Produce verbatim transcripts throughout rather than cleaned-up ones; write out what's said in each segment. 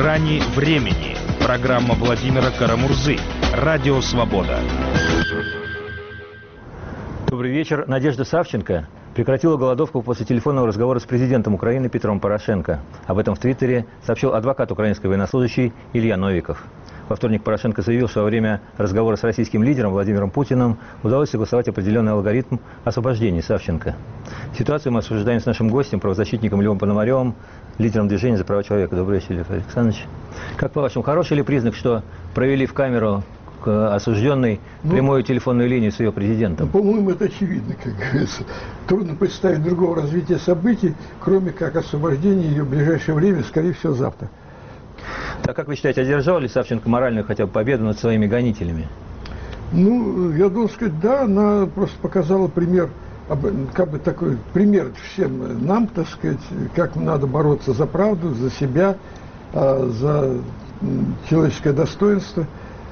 грани времени. Программа Владимира Карамурзы. Радио «Свобода». Добрый вечер. Надежда Савченко прекратила голодовку после телефонного разговора с президентом Украины Петром Порошенко. Об этом в Твиттере сообщил адвокат украинской военнослужащей Илья Новиков. Во вторник Порошенко заявил, что во время разговора с российским лидером Владимиром Путиным удалось согласовать определенный алгоритм освобождения Савченко. Ситуацию мы обсуждаем с нашим гостем, правозащитником Львом Пономаревым, лидером движения за права человека. Добрый вечер, Лев Александрович. Как по-вашему, хороший ли признак, что провели в камеру к осужденной ну, прямую телефонную линию с ее президентом? Ну, по-моему, это очевидно, как говорится. Трудно представить другого развития событий, кроме как освобождения ее в ближайшее время, скорее всего, завтра. Так как вы считаете, одержала ли Савченко моральную хотя бы победу над своими гонителями? Ну, я должен сказать, да, она просто показала пример, как бы такой пример всем нам, так сказать, как надо бороться за правду, за себя, за человеческое достоинство.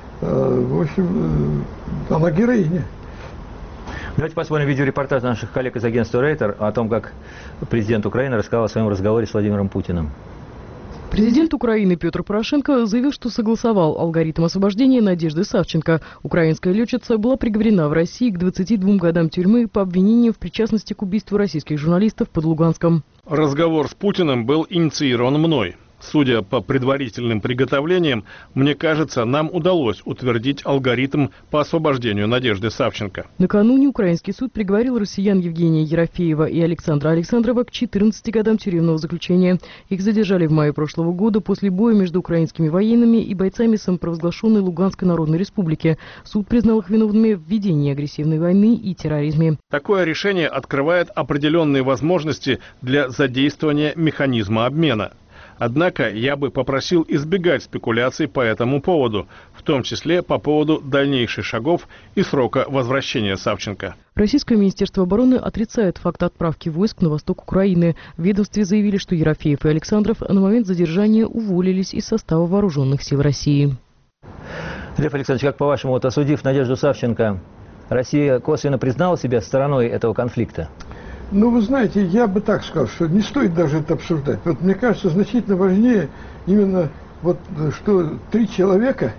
В общем, она героиня. Давайте посмотрим видеорепортаж наших коллег из агентства Рейтер о том, как президент Украины рассказал о своем разговоре с Владимиром Путиным. Президент Украины Петр Порошенко заявил, что согласовал алгоритм освобождения Надежды Савченко. Украинская летчица была приговорена в России к двадцати двум годам тюрьмы по обвинению в причастности к убийству российских журналистов под Луганском. Разговор с Путиным был инициирован мной. Судя по предварительным приготовлениям, мне кажется, нам удалось утвердить алгоритм по освобождению Надежды Савченко. Накануне украинский суд приговорил россиян Евгения Ерофеева и Александра Александрова к четырнадцати годам тюремного заключения. Их задержали в мае прошлого года после боя между украинскими военными и бойцами самопровозглашенной Луганской Народной Республики. Суд признал их виновными в ведении агрессивной войны и терроризме. Такое решение открывает определенные возможности для задействования механизма обмена. Однако я бы попросил избегать спекуляций по этому поводу, в том числе по поводу дальнейших шагов и срока возвращения Савченко. Российское министерство обороны отрицает факт отправки войск на восток Украины. В ведомстве заявили, что Ерофеев и Александров на момент задержания уволились из состава вооруженных сил России. Лев Александрович, как по-вашему, вот осудив Надежду Савченко, Россия косвенно признала себя стороной этого конфликта? Ну, вы знаете, я бы так сказал, что не стоит даже это обсуждать. Вот мне кажется, значительно важнее именно вот, что три человека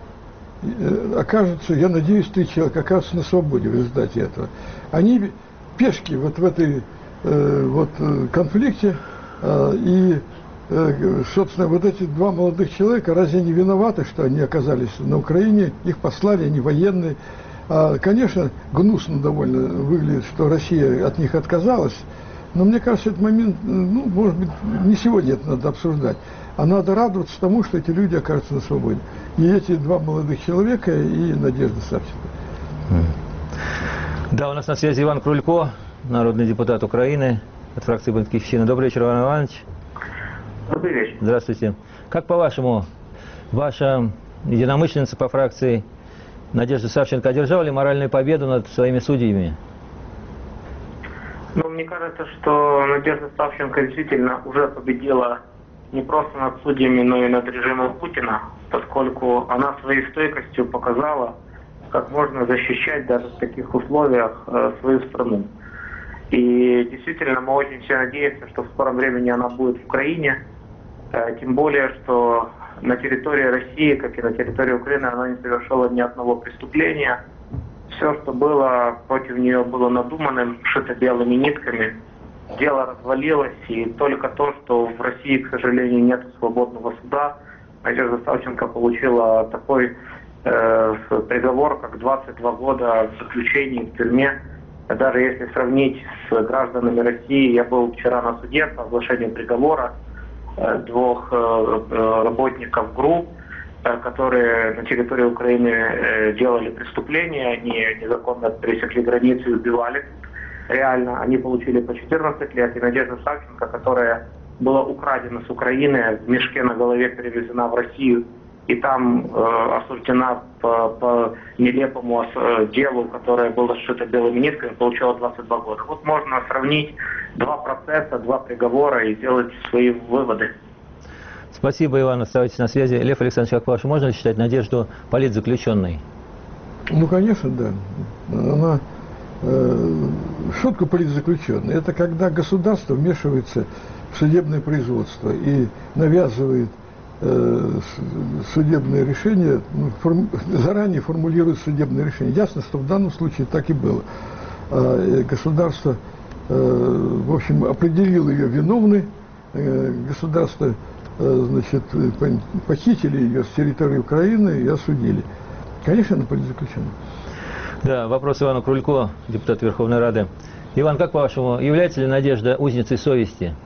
окажутся, я надеюсь, три человека окажутся на свободе в результате этого. Они пешки вот в этой э, вот конфликте, э, и, э, собственно, вот эти два молодых человека, разве они виноваты, что они оказались на Украине, их послали, они военные. А, конечно, гнусно довольно выглядит, что Россия от них отказалась, но мне кажется, этот момент, ну, может быть, не сегодня это надо обсуждать, а надо радоваться тому, что эти люди окажутся на свободе. И эти два молодых человека, и Надежда Савченко. Да, у нас на связи Иван Крулько, народный депутат Украины от фракции «Батькивщина». Добрый вечер, Иван Иванович. Добрый вечер. Здравствуйте. Как, по-вашему, ваша единомышленница по фракции Надежда Савченко одержала ли моральную победу над своими судьями? Ну, мне кажется, что Надежда Савченко действительно уже победила не просто над судьями, но и над режимом Путина, поскольку она своей стойкостью показала, как можно защищать даже в таких условиях э, свою страну. И действительно, мы очень все надеемся, что в скором времени она будет в Украине, э, тем более, что на территории России, как и на территории Украины, она не совершила ни одного преступления. Все, что было против нее, было надуманным, шито белыми нитками. Дело развалилось, и только то, что в России, к сожалению, нет свободного суда, Надежда Савченко получила такой э, приговор, как двадцать два года в заключении в тюрьме. Даже если сравнить с гражданами России, я был вчера на суде по оглашению приговора двух работников ГРУ, которые на территории Украины делали преступления, они незаконно пересекли границу и убивали. Реально, они получили по четырнадцать лет. И Надежда Савченко, которая была украдена с Украины, в мешке на голове перевезена в Россию, и там э, осуждена по, по нелепому э, делу, которое было сшито белыми нитками, получила двадцать два года. Вот можно сравнить два процесса, два приговора и сделать свои выводы. Спасибо, Иван. Оставайтесь на связи. Лев Александрович, как ваше, можно ли считать Надежду политзаключенной? Ну, конечно, да. Она э, шутка политзаключенная. Это когда государство вмешивается в судебное производство и навязывает судебное решение, ну, форм, заранее формулирует судебное решение. Ясно, что в данном случае так и было. Государство, в общем, определило ее виновной, государство, значит, похитили ее с территории Украины и осудили. Конечно, она политзаключенная. Да, вопрос Ивану Крулько, депутат Верховной Рады. Иван, как по-вашему, является ли Надежда узницей совести?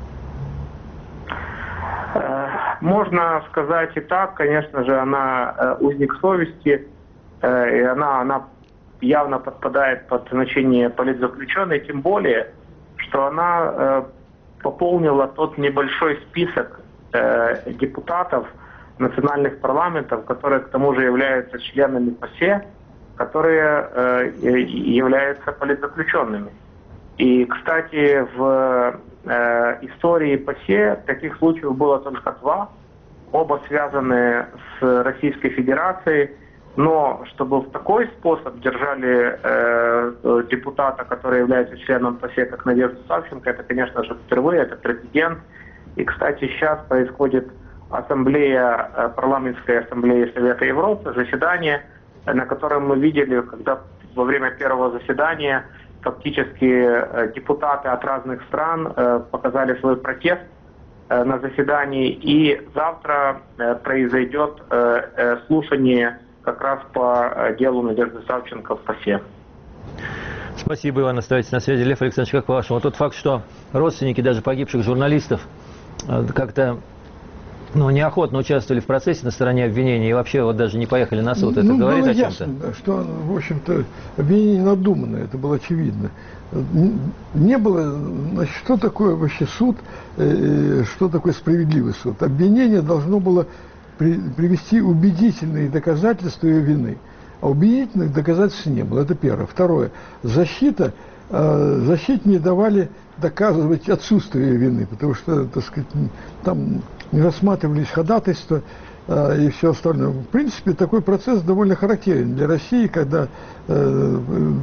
Можно сказать и так, конечно же, она узник совести, и она, она явно подпадает под значение политзаключенной, тем более, что она пополнила тот небольшой список депутатов национальных парламентов, которые к тому же являются членами ПАСЕ, которые являются политзаключенными. И, кстати, в э, истории ПАСЕ таких случаев было только два, оба связаны с Российской Федерацией, но чтобы в такой способ держали э, депутата, который является членом ПАСЕ, как Надежду Савченко, это, конечно же, впервые, это прецедент. И, кстати, сейчас происходит ассамблея, парламентская ассамблея Совета Европы, заседание, на котором мы видели, когда во время первого заседания фактически депутаты от разных стран показали свой протест на заседании, и завтра произойдет слушание как раз по делу Надежды Савченко в ПАСЕ. Спасибо, Иван. Оставайтесь на связи. Лев Александрович, как по-вашему? Вот тот факт, что родственники даже погибших журналистов как-то ну, неохотно участвовали в процессе на стороне обвинения и вообще вот даже не поехали на суд. Это ну, говорит было о чем-то? Ясно, что, в общем-то, обвинение надуманное, это было очевидно. Не было, значит, что такое вообще суд, что такое справедливый суд. Обвинение должно было при, привести убедительные доказательства ее вины. А убедительных доказательств не было. Это первое. Второе. Защита, защите не давали доказывать отсутствие вины, потому что, так сказать, там не рассматривались ходатайства э, и все остальное. В принципе, такой процесс довольно характерен для России, когда э,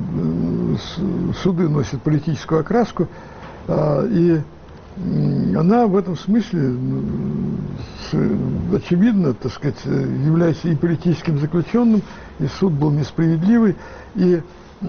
суды носят политическую окраску, э, и она в этом смысле, очевидно, так сказать, является и политическим заключенным, и суд был несправедливый, и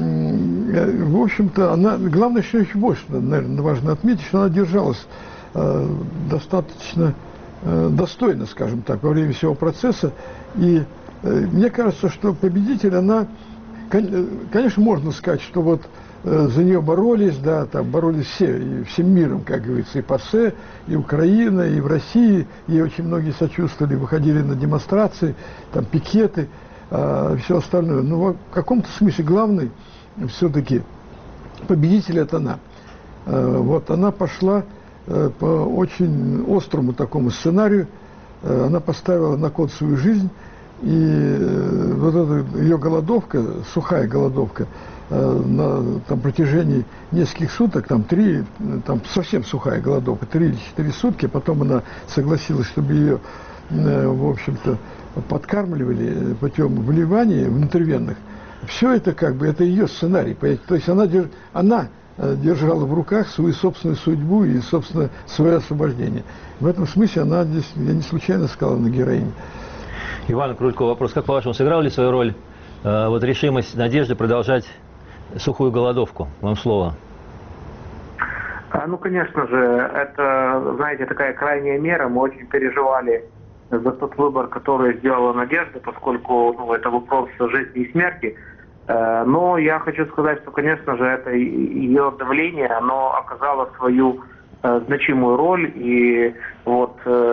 в общем-то, она, главное, что еще больше, наверное, важно отметить, что она держалась э, достаточно э, достойно, скажем так, во время всего процесса. И э, мне кажется, что победитель, она, конечно, можно сказать, что вот э, за нее боролись, да, там боролись все, и всем миром, как говорится, и ПАСЕ, и Украина, и в России, ей очень многие сочувствовали, выходили на демонстрации, там пикеты, все остальное. Но в каком-то смысле главный все-таки победитель — это она. Вот она пошла по очень острому такому сценарию, она поставила на кон свою жизнь, и вот эта ее голодовка, сухая голодовка, на там, протяжении нескольких суток, там три, там совсем сухая голодовка, три или четыре сутки, потом она согласилась, чтобы ее, в общем-то, подкармливали путем вливания внутривенных. Все это как бы, это ее сценарий. То есть она, держ, она держала в руках свою собственную судьбу и, собственно, свое освобождение. В этом смысле она здесь, я не случайно сказал, на героине. Иван Крулько, вопрос, как по-вашему, сыграла ли свою роль э, вот решимость Надежды продолжать сухую голодовку? Вам слово. А, ну, конечно же, это, знаете, такая крайняя мера. Мы очень переживали за тот выбор, который сделала Надежда, поскольку ну, это вопрос жизни и смерти. Но я хочу сказать, что, конечно же, это ее давление, оно оказало свою значимую роль. И вот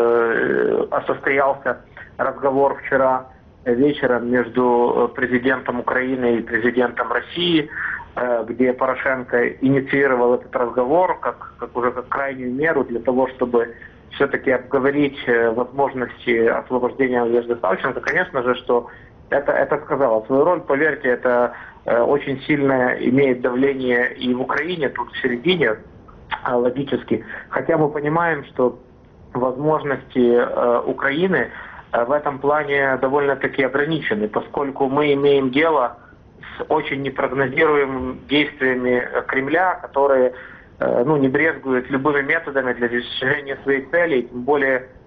состоялся разговор вчера вечером между президентом Украины и президентом России, где Порошенко инициировал этот разговор как, как уже как крайнюю меру для того, чтобы все-таки обговорить возможности освобождения Надежды Савченко. Конечно же, что это, это сказало свою роль. Поверьте, это э, очень сильно имеет давление и в Украине, тут в середине, э, логически. Хотя мы понимаем, что возможности э, Украины э, в этом плане довольно-таки ограничены, поскольку мы имеем дело с очень непрогнозируемыми действиями Кремля, которые ну, не брезгуют любыми методами для достижения своих целей, тем более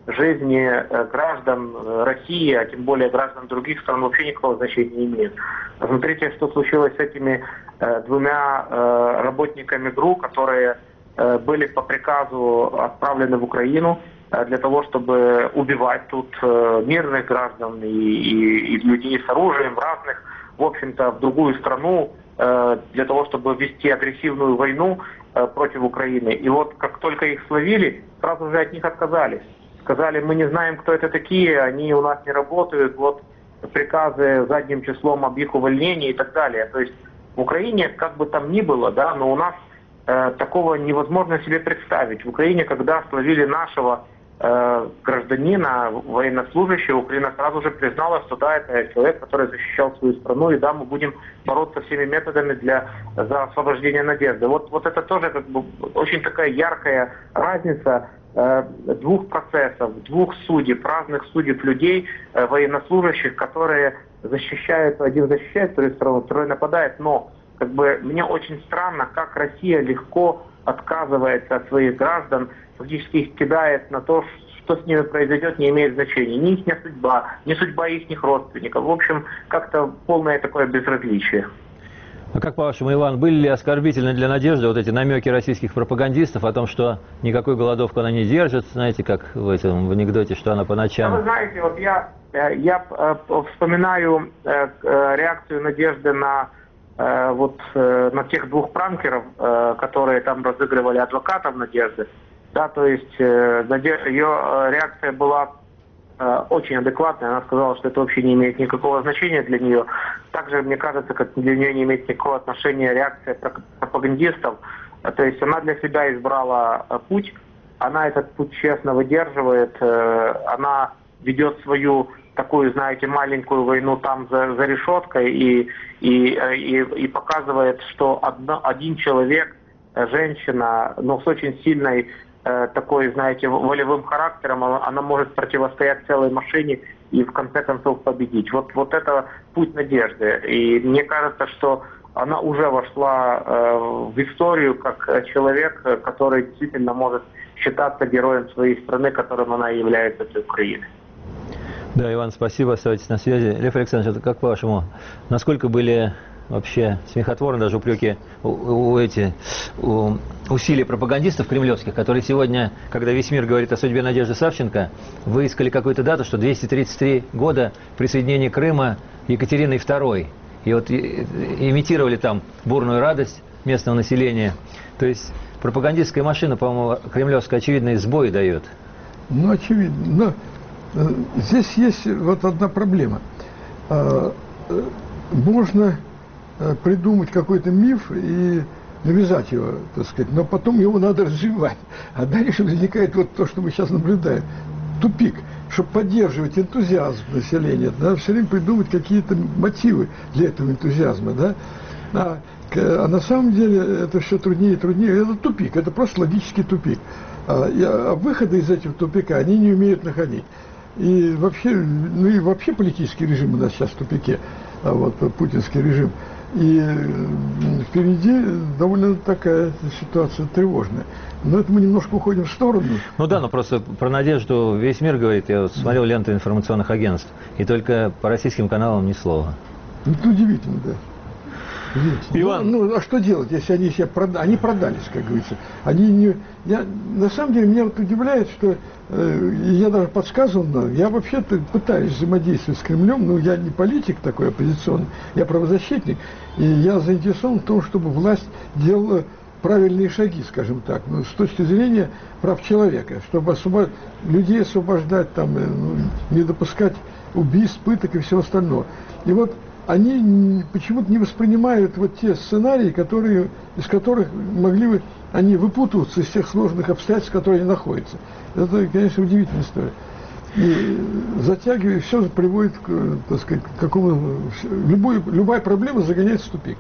жизни граждан России, а тем более граждан других стран, вообще никакого значения не имеет. Посмотрите, что случилось с этими двумя работниками ГРУ, которые были по приказу отправлены в Украину для того, чтобы убивать тут мирных граждан и, и, и людей с оружием разных, в общем-то, в другую страну, для того, чтобы вести агрессивную войну против Украины. И вот как только их словили, сразу же от них отказались. Сказали, мы не знаем, кто это такие, они у нас не работают, вот приказы задним числом об их увольнении и так далее. То есть в Украине, как бы там ни было, да, но у нас э, такого невозможно себе представить. В Украине, когда словили нашего э, гражданина, военнослужащего, Украина сразу же признала, что да, это человек, который защищал свою страну, и да, мы будем бороться всеми методами для, за освобождение Надежды. Вот, вот это тоже как бы очень такая яркая разница двух процессов, двух судеб, разных судеб людей, военнослужащих, которые защищают, один защищает свою страну, второй нападает. Но как бы мне очень странно, как Россия легко отказывается от своих граждан, фактически их кидает на то, что с ними произойдет, не имеет значения. Ни их судьба, ни судьба их родственников. В общем, как-то полное такое безразличие. А как по-вашему, Иван, были ли оскорбительны для Надежды вот эти намеки российских пропагандистов о том, что никакой голодовку она не держит, знаете, как в этом в анекдоте, что она по ночам... Да, вы знаете, вот я, я вспоминаю реакцию Надежды на, вот, на тех двух пранкеров, которые там разыгрывали адвокатов Надежды. Да, то есть ее реакция была очень адекватная. Она сказала, что это вообще не имеет никакого значения для нее. Также, мне кажется, как для нее не имеет никакого отношения реакция пропагандистов. То есть она для себя избрала путь, она этот путь честно выдерживает, она ведет свою такую, знаете, маленькую войну там за, за решеткой и, и, и, и показывает, что одно, один человек, женщина, но с очень сильной такой, знаете, волевым характером, она может противостоять целой машине и в конце концов победить. Вот, вот это путь Надежды. И мне кажется, что она уже вошла э, в историю как человек, который действительно может считаться героем своей страны, которым она является, для Украины. Да, Иван, спасибо, оставайтесь на связи. Лев Александрович, как по-вашему, насколько были вообще смехотворны даже упреки у, у эти у, усилия пропагандистов кремлевских, которые сегодня, когда весь мир говорит о судьбе Надежды Савченко, выискали какую-то дату, что двести тридцать три года присоединения Крыма Екатериной второй. И вот и, имитировали там бурную радость местного населения. То есть пропагандистская машина, по-моему, кремлевская, очевидно, сбой дает. Ну, очевидно. Но э, здесь есть вот одна проблема. Э, э, можно придумать какой-то миф и навязать его, так сказать, но потом его надо развивать. А дальше возникает вот то, что мы сейчас наблюдаем. Тупик. Чтобы поддерживать энтузиазм населения, надо все время придумать какие-то мотивы для этого энтузиазма. Да? А, а на самом деле это все труднее и труднее. Это тупик, это просто логический тупик. А, и, а выходы из этого тупика они не умеют находить. И вообще, ну и вообще политический режим у нас сейчас в тупике, а вот путинский режим. И впереди довольно такая ситуация тревожная. Но это мы немножко уходим в сторону. Ну да, но просто про Надежду весь мир говорит. Я вот смотрел ленту информационных агентств, и только по российским каналам ни слова. Это удивительно, да. Иван. Ну, ну, а что делать, если они себя продали? Они продались, как говорится. Они не... Я, на самом деле, меня вот удивляет, что э, я даже подсказывал, но я вообще-то пытаюсь взаимодействовать с Кремлем, но я не политик такой оппозиционный, я правозащитник, и я заинтересован в том, чтобы власть делала правильные шаги, скажем так, ну, с точки зрения прав человека, чтобы освобод... людей освобождать, там, э, ну, не допускать убийств, пыток и всего остального. И вот они почему-то не воспринимают вот те сценарии, которые, из которых могли бы они выпутываться из тех сложных обстоятельств, в которых они находятся. Это, конечно, удивительная история. И затягивая, все приводит к, так сказать, к какому... Любой, любая проблема загоняется в тупик.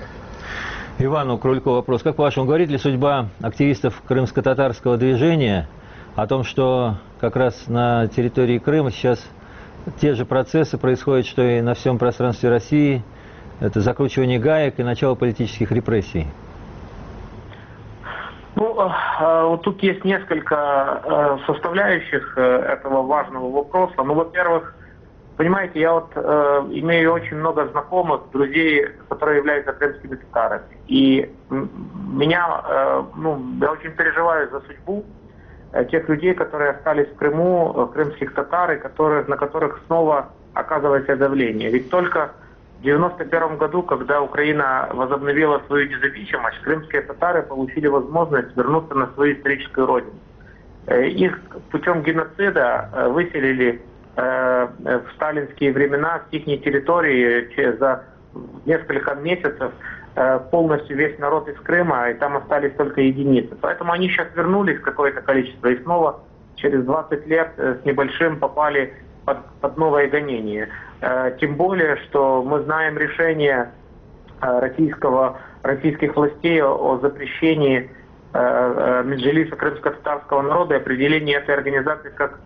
Ивану Крулько вопрос. Как по-вашему, говорит ли судьба активистов крымско-татарского движения о том, что как раз на территории Крыма сейчас те же процессы происходят, что и на всем пространстве России? Это закручивание гаек и начало политических репрессий. Ну, вот тут есть несколько составляющих этого важного вопроса. Ну, во-первых, понимаете, я вот э, имею очень много знакомых, друзей, которые являются крымскими татарами. И меня, э, ну, я очень переживаю за судьбу э, тех людей, которые остались в Крыму, э, крымских татар, и которых, на которых снова оказывается давление. Ведь только в девяносто первом году, когда Украина возобновила свою независимость, крымские татары получили возможность вернуться на свою историческую родину. Э, их путем геноцида э, выселили в сталинские времена с их территории за несколько месяцев полностью весь народ из Крыма, и там остались только единицы. Поэтому они сейчас вернулись какое-то количество и снова через двадцать лет с небольшим попали под, под новое гонение. Тем более, что мы знаем решение российского, российских властей о запрещении Меджлиса крымско-татарского народа и определении этой организации как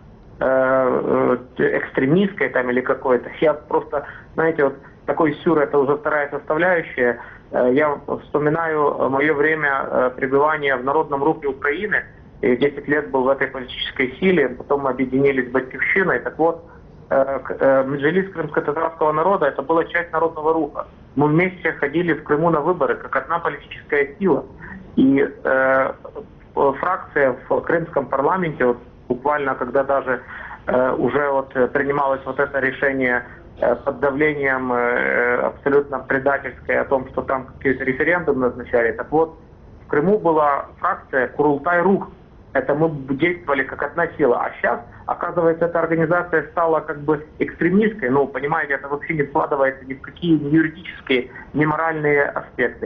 экстремистской там или какой-то. Я просто, знаете, вот такой сюр, это уже вторая составляющая. Я вспоминаю мое время пребывания в Народном рухе Украины. И десять лет был в этой политической силе, потом мы объединились с Батькивщиной. Так вот, Меджлис крымско-татарского народа, это была часть Народного руха. Мы вместе ходили в Крыму на выборы, как одна политическая сила. И э, фракция в крымском парламенте, вот, буквально, когда даже э, уже вот принималось вот это решение э, под давлением э, абсолютно предательское о том, что там какие-то референдумы назначали. Так вот, в Крыму была фракция Курултай-Рух. Это мы действовали как одна сила. А сейчас, оказывается, эта организация стала как бы экстремистской. Ну, понимаете, это вообще не вкладывается ни в какие ни юридические, ни моральные аспекты.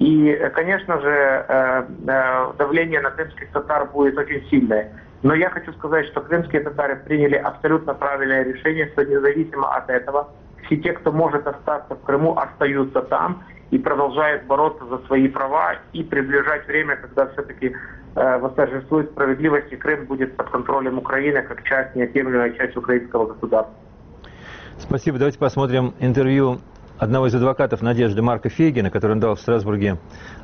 И, конечно же, э, э, давление на крымских татар будет очень сильное. Но я хочу сказать, что крымские татары приняли абсолютно правильное решение, что независимо от этого, все те, кто может остаться в Крыму, остаются там и продолжают бороться за свои права и приближать время, когда все-таки э, восторжествует справедливость, и Крым будет под контролем Украины как часть, неотъемлемая часть украинского государства. Спасибо. Давайте посмотрим интервью одного из адвокатов Надежды Марка Фейгина, который он дал в Страсбурге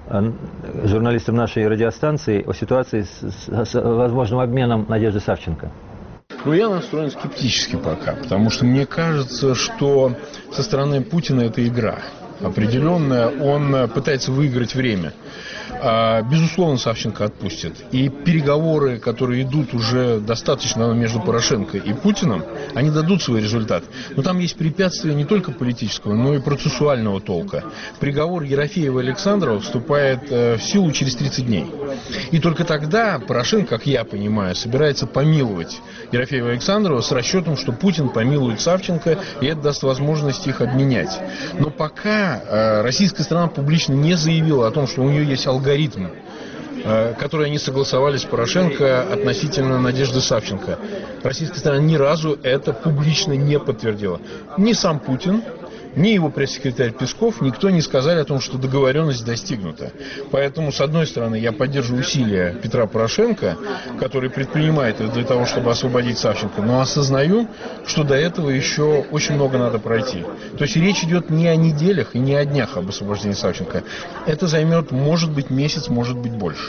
журналистам нашей радиостанции о ситуации с, с, с возможным обменом Надежды Савченко. Ну, я настроен скептически пока, потому что мне кажется, что со стороны Путина это игра определенная, он пытается выиграть время. Безусловно, Савченко отпустят. И переговоры, которые идут уже достаточно между Порошенко и Путиным, они дадут свой результат. Но там есть препятствия не только политического, но и процессуального толка. Приговор Ерофеева и Александрова вступает в силу через тридцать дней. И только тогда Порошенко, как я понимаю, собирается помиловать Ерофеева и Александрова с расчетом, что Путин помилует Савченко, и это даст возможность их обменять. Но пока российская сторона публично не заявила о том, что у нее есть алгоритм, который они согласовали с Порошенко относительно Надежды Савченко. Российская сторона ни разу это публично не подтвердила. Ни сам Путин, ни его пресс-секретарь Песков, никто не сказали о том, что договоренность достигнута. Поэтому, с одной стороны, я поддерживаю усилия Петра Порошенко, который предпринимает это для того, чтобы освободить Савченко, но осознаю, что до этого еще очень много надо пройти. То есть речь идет не о неделях и не о днях об освобождении Савченко. Это займет, может быть, месяц, может быть, больше.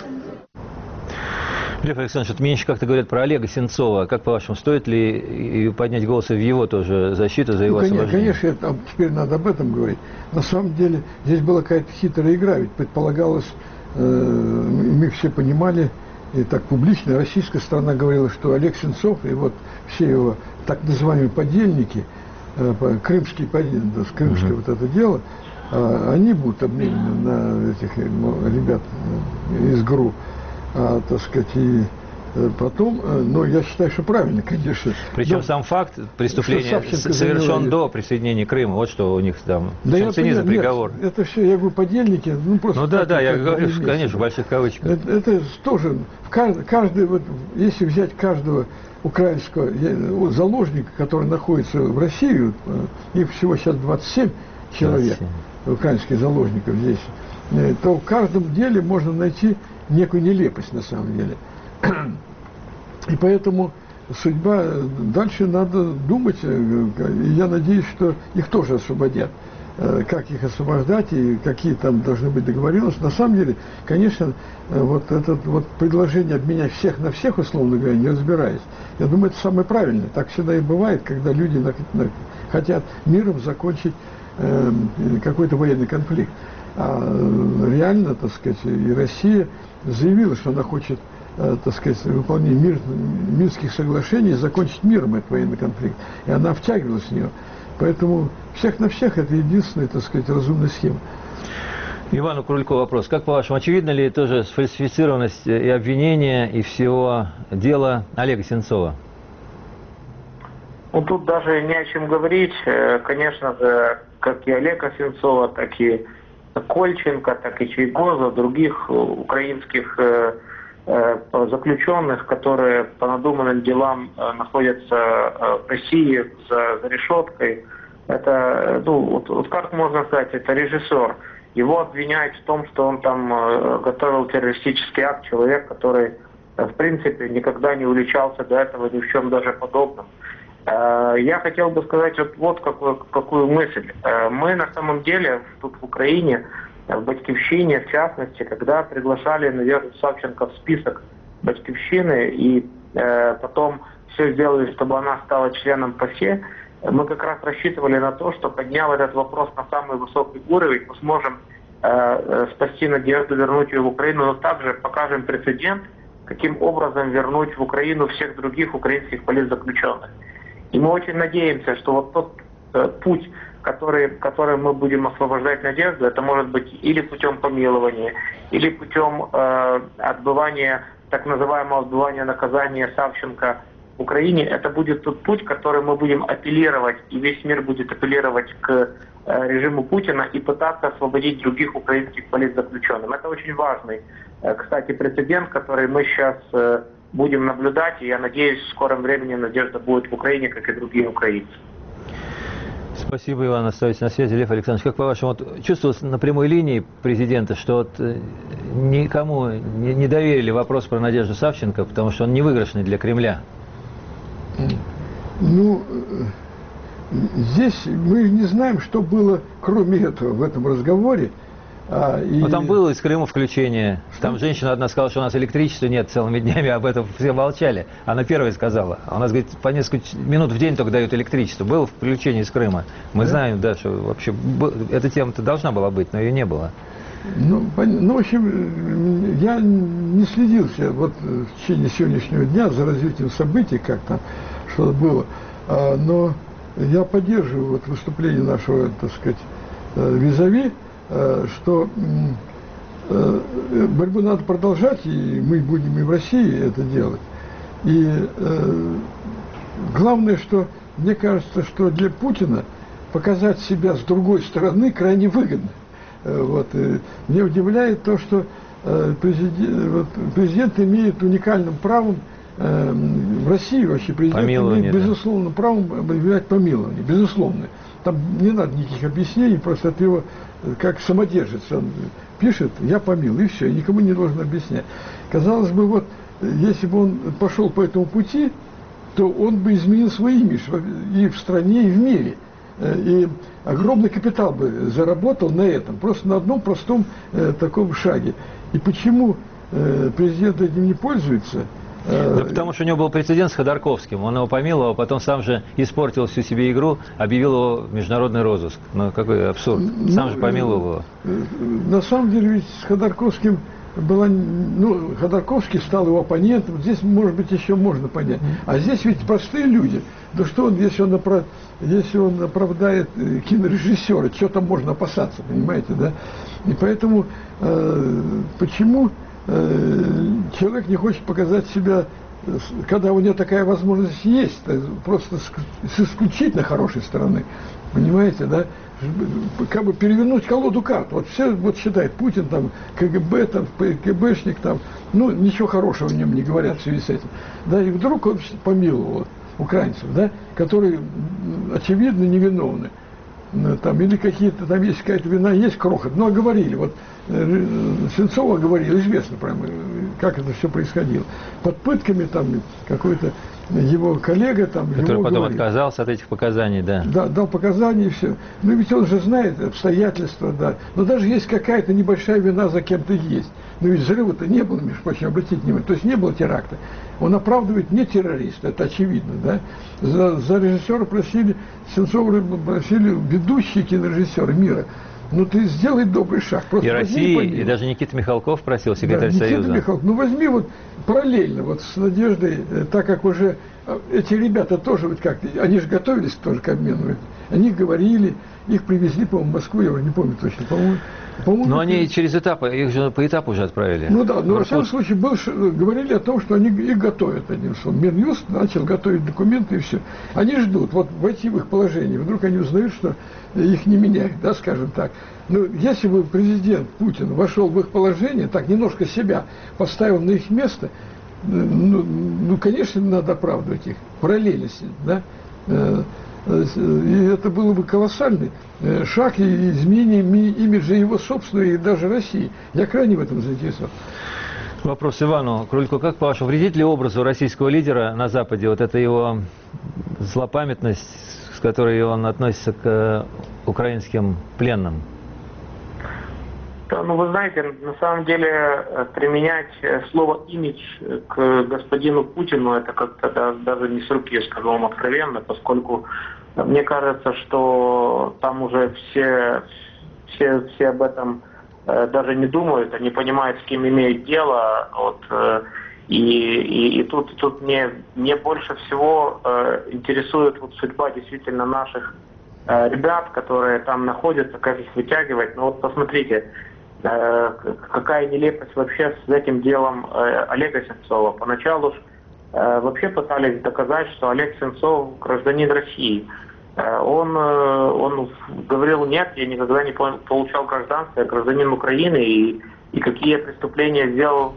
Лев Александрович, вот меньше как-то говорят про Олега Сенцова. Как по-вашему, стоит ли поднять голос в его тоже защиту за его ну, освобождение? Конечно, конечно, теперь надо об этом говорить. На самом деле, здесь была какая-то хитрая игра, ведь предполагалось, э, мы все понимали, и так публично, российская сторона говорила, что Олег Сенцов и вот все его так называемые подельники, э, крымские подельники, крымское угу. вот это дело, э, они будут обменены на этих ребят из ГРУ. А, так сказать, и потом, но я считаю, что правильно, конечно. Причем да, сам факт преступления совершен до присоединения Крыма, вот что у них там, да я ценится понимаю, приговор. Нет, это все, я говорю, подельники, ну просто... Ну да, да, я говорю, вместе. Конечно, в больших кавычках. Это, это тоже, каждый, каждый, вот, если взять каждого украинского заложника, который находится в России, их всего сейчас двадцать семь человек, двадцать семь украинских заложников здесь, то в каждом деле можно найти некую нелепость на самом деле. И поэтому судьба, дальше надо думать, и я надеюсь, что их тоже освободят. как их освобождать и какие там должны быть договоренности. На самом деле, конечно, вот это вот предложение обменять всех на всех, условно говоря, не разбираясь, я думаю, это самое правильное. Так всегда и бывает, когда люди на, на, хотят миром закончить э, какой-то военный конфликт. А реально, так сказать, и Россия заявила, что она хочет, э, так сказать, выполнение мир, Минских соглашений, закончить миром этот военный конфликт. И она втягивалась в нее. Поэтому всех на всех это единственная, так сказать, разумная схема. Ивану Крулько вопрос. Как по-вашему, очевидна ли тоже сфальсифицированность и обвинения, и всего дела Олега Сенцова? Ну, тут даже не о чем говорить. Конечно же, как и Олега Сенцова, так и Кольченко, так и Чайгоза, других украинских заключенных, которые по надуманным делам находятся в России за, за решеткой. Это, ну, вот, вот как можно сказать, это режиссер. Его обвиняют в том, что он там готовил террористический акт, человек, который, в принципе, никогда не уличался до этого ни в чем даже подобном. Я хотел бы сказать вот, вот какую, какую мысль. Мы на самом деле тут в Украине, в Батьківщине, в частности, когда приглашали Надежду Савченко в список Батьківщины и э, потом все сделали, чтобы она стала членом ПАСЕ, мы как раз рассчитывали на то, что, подняв этот вопрос на самый высокий уровень, мы сможем э, спасти Надежду, вернуть ее в Украину, но также покажем прецедент, каким образом вернуть в Украину всех других украинских политзаключенных. И мы очень надеемся, что вот тот э, путь, который, которым мы будем освобождать Надежду, это может быть или путем помилования, или путем э, отбывания, так называемого отбывания наказания Савченко в Украине. Это будет тот путь, который мы будем апеллировать, и весь мир будет апеллировать к э, режиму Путина и пытаться освободить других украинских политзаключенных. Это очень важный, э, кстати, прецедент, который мы сейчас э, будем наблюдать, и я надеюсь, в скором времени Надежда будет в Украине, как и другие украинцы. Спасибо, Иван. Оставайтесь на связи. Лев Александрович, как по-вашему, вот, чувствовалось на прямой линии президента, что вот, никому не, не доверили вопрос про Надежду Савченко, потому что он не выигрышный для Кремля? Ну, здесь мы не знаем, что было кроме этого в этом разговоре. А, и... Но там было из Крыма включение. Что? Там женщина одна сказала, что у нас электричества нет целыми днями, об этом все молчали. Она первая сказала. А у нас, говорит, по несколько минут в день только дают электричество. Было включение из Крыма. Мы да? знаем, да, что вообще эта тема-то должна была быть, но ее не было. Ну, ну, в общем, я не следился вот в течение сегодняшнего дня за развитием событий, как там, что было. А, но я поддерживаю вот выступление нашего, так сказать, визави, что борьбу надо продолжать, и мы будем и в России это делать. И э, главное, что мне кажется, что для Путина показать себя с другой стороны крайне выгодно. Вот. И меня удивляет то, что э, президент, вот, президент имеет уникальным правом э, в России вообще президент помилование, имеет безусловно да. правом объявлять помилование, безусловно. Там не надо никаких объяснений, просто от его, как самодержец, он пишет, я помил, и все, и никому не должен объяснять. Казалось бы, вот, если бы он пошел по этому пути, то он бы изменил свой имидж и в стране, и в мире. И огромный капитал бы заработал на этом, просто на одном простом э, таком шаге. И почему э, президент этим не пользуется? Да потому что у него был прецедент с Ходорковским. Он его помиловал, а потом сам же испортил всю себе игру, объявил его в международный розыск. Ну, какой абсурд. Сам ну, же помиловал его. На самом деле, ведь с Ходорковским была... Ну, Ходорковский стал его оппонентом. Здесь, может быть, еще можно понять. А здесь ведь простые люди. Да что он, если он, оправ... если он оправдает кинорежиссера, что там можно опасаться, понимаете, да? И поэтому э, почему... человек не хочет показать себя, когда у него такая возможность есть, просто с исключительно хорошей стороны, понимаете, да, как бы перевернуть колоду карт. Вот все вот считает Путин там КГБ, там КГБшник, там, ну ничего хорошего о нем не говорят в связи с этим, да, и вдруг он помиловал украинцев, да, которые очевидно невиновны. Там, или какие-то, там есть какая-то вина, есть крохот, но говорили, вот Сенцова говорил, известно прямо, как это все происходило. Под пытками там какой-то его коллега там... Который потом говорит. отказался от этих показаний, да. Да, дал показания и все. Ну ведь он же знает обстоятельства, да. Но даже есть какая-то небольшая вина за кем-то есть. Но ведь взрыва-то не было, между прочим, обратите внимание. То есть не было теракта. Он оправдывает не террориста, это очевидно, да. За, за режиссера просили, Сенцова просили ведущие кинорежиссеры мира. Ну ты сделай добрый шаг. Просто и России, и даже Никита Михалков просил, секретарь да, Союза. Никита Михалков, ну возьми вот параллельно, вот с Надеждой, так как уже эти ребята тоже, вот как, они же готовились тоже к обмену. Они говорили, их привезли, по-моему, в Москву, я уже не помню точно, по-моему. По-моему, но они через этапы, их же по этапу уже отправили. Ну да, но во всяком случае был, говорили о том, что они их готовят, одним словом. Минюст начал готовить документы и все. Они ждут, вот войти в их положение. Вдруг они узнают, что их не меняют, да, скажем так. Но если бы президент Путин вошел в их положение, так немножко себя поставил на их место, ну, ну конечно, надо оправдывать их. Параллельно, да. И это было бы колоссальный шаг и изменение имиджа его собственного и даже России. Я крайне в этом заинтересован. Вопрос Ивану Крулько. Как, по-вашему, вредит ли образу российского лидера на Западе вот эта его злопамятность, с которой он относится к украинским пленным? Ну, вы знаете, на самом деле применять слово «имидж» к господину Путину, это как-то даже не с руки, скажу вам откровенно, поскольку мне кажется, что там уже все, все, все об этом даже не думают, они понимают, с кем имеют дело. Вот, и, и, и тут, тут мне, мне больше всего интересует вот судьба действительно наших ребят, которые там находятся, как их вытягивать. Ну вот посмотрите, какая нелепость вообще с этим делом Олега Сенцова. Поначалу ж вообще пытались доказать, что Олег Сенцов гражданин России. Он, он говорил: нет, я никогда не получал гражданство, я гражданин Украины, и, и какие преступления сделал,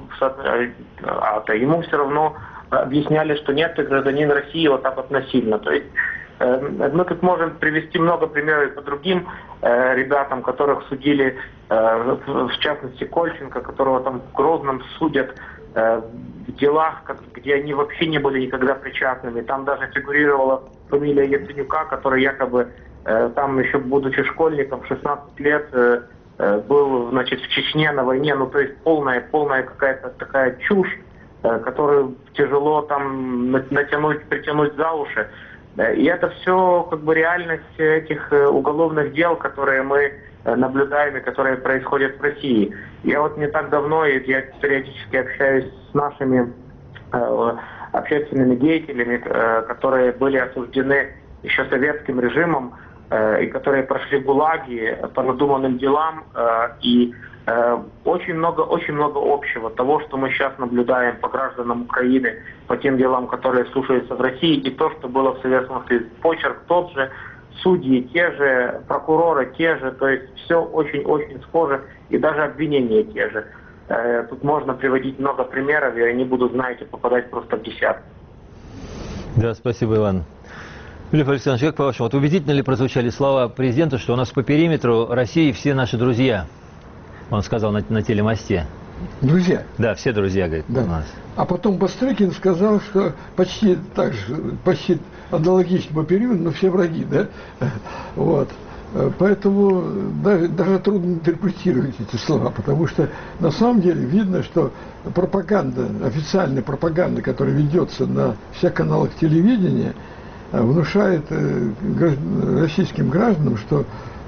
а то ему все равно объясняли, что нет, ты гражданин России, вот так вот насильно. То есть мы тут можем привести много примеров по другим э, ребятам, которых судили, э, в, в частности Кольченко, которого там в Грозном судят э, в делах, как, где они вообще не были никогда причастными. Там даже фигурировала фамилия Яценюка, который якобы э, там еще будучи школьником, шестнадцать лет, э, э, был, значит, в Чечне на войне. Ну то есть полная, полная какая-то такая чушь, э, которую тяжело там натянуть, притянуть за уши. И это все как бы реальность этих уголовных дел, которые мы наблюдаем и которые происходят в России. Я вот не так давно, я периодически общаюсь с нашими э, общественными деятелями, э, которые были осуждены еще советским режимом э, и которые прошли ГУЛАГи по надуманным делам. Э, и э, очень много, очень много общего того, что мы сейчас наблюдаем по гражданам Украины, по тем делам, которые слушаются в России, и то, что было в Советском Союзе. Почерк тот же, судьи те же, прокуроры те же, то есть все очень-очень схоже, и даже обвинения те же. Э, тут можно приводить много примеров, и они будут, знаете, попадать просто в десятки. Да, спасибо, Иван. Лев Александрович, как по-вашему, вот убедительно ли прозвучали слова президента, что у нас по периметру России все наши друзья? Он сказал на, на телемосте. Друзья. Да, все друзья, говорит, да. у нас. А потом Бастрыкин сказал, что почти так же, почти аналогично по периоду, но все враги, да? Вот. Поэтому даже, даже трудно интерпретировать эти слова, потому что на самом деле видно, что пропаганда, официальная пропаганда, которая ведется на всех каналах телевидения, внушает российским гражданам, что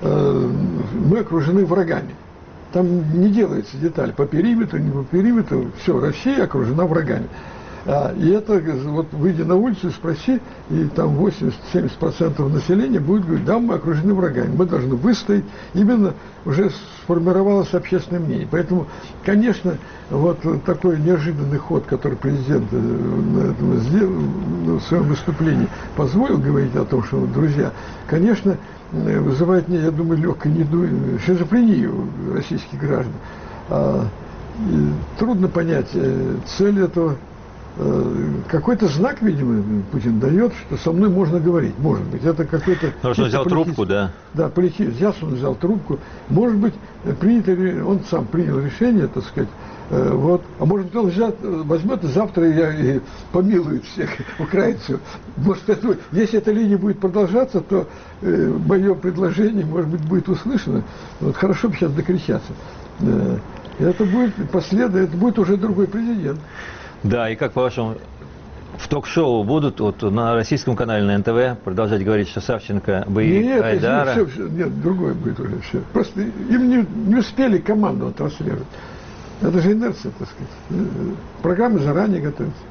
мы окружены врагами. Там не делается деталь по периметру, не по периметру, все, Россия окружена врагами. А, и это, вот выйди на улицу и спроси, и там восемьдесят-семьдесят процентов населения будет говорить: да, мы окружены врагами, мы должны выстоять. Именно уже сформировалось общественное мнение. Поэтому, конечно, вот такой неожиданный ход, который президент на этом сделал, в своем выступлении позволил говорить о том, что, друзья, конечно, вызывает, я думаю, легкое недоумение, шизофрению российских граждан. А, трудно понять цель этого какой-то знак, видимо, Путин дает, что со мной можно говорить. Может быть, это какой-то... Потому что он взял трубку, да? Да, полетит. Сейчас он взял трубку. Может быть, принято, он сам принял решение, так сказать, вот. А может быть, он взят, возьмет и завтра я и помилует всех украинцев. Может, это, если эта линия будет продолжаться, то э, мое предложение, может быть, будет услышано. Вот хорошо бы сейчас докричаться. Э, это будет последовать, это будет уже другой президент. Да, и как по-вашему, в ток-шоу будут вот на российском канале на эн тэ вэ продолжать говорить, что Савченко боевик нет, Айдара? Нет, все, нет, другое будет уже все. Просто им не, не успели команду транслировать. Это же инерция, так сказать. Программы заранее готовятся.